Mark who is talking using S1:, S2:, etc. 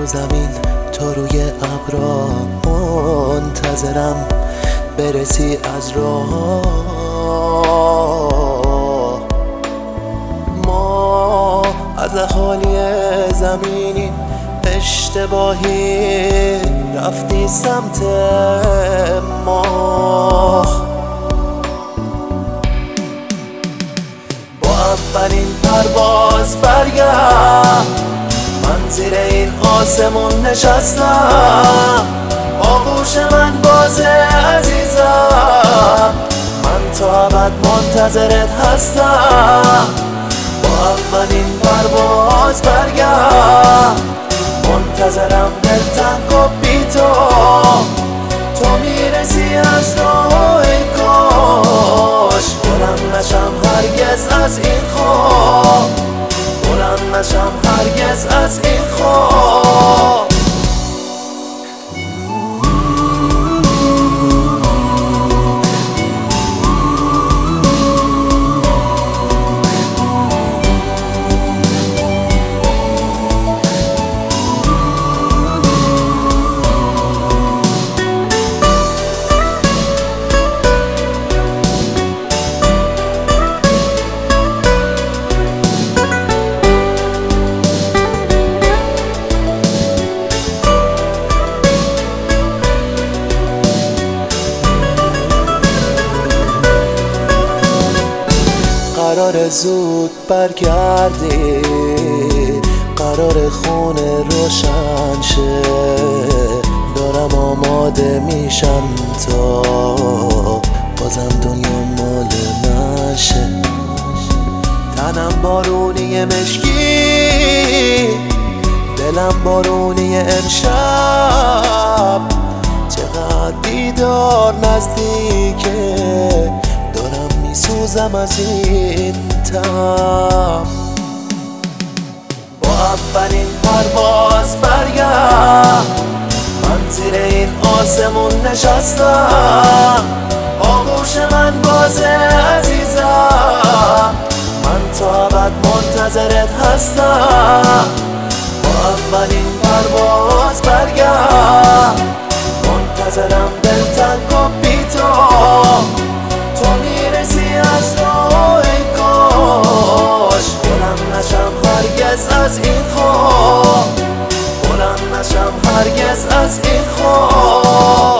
S1: رو زمین تو روی ابرا منتظرم برسی از راه. ما از اهالی زمینی اشتباهی رفتی سمت ما. با اولین پرواز برگرد، من زیر این آسمون نشستم، آغوش من بازه عزیزم، من تا ابد منتظرت هستم. با اولین پرواز برگرد، منتظرم دلتنگ و بی تو میرسی از راه کاش بلند نشم هرگز از این خواب، بلند نشم هرگز از این خواب. قرار زود برگردی، قرار خونه روشن شه، دارم آماده میشم تا بازم دنیا مال من شه. تنم بارونی مشکی، دلم بارونی امشب، چقدر دیدار نزدیکه، دارم میسوزم از این تب. با اولین پرواز برگرد، من زیر این آسمون نشستم، آغوش من بازه عزیزم، من تا ابد منتظرت هستم. با اولین پرواز برگرد، منتظرم دلتنگ و بی تو میرسی از راه کاش بلند نشم هرگز از این خواب، بلند نشم هرگز از این خواب.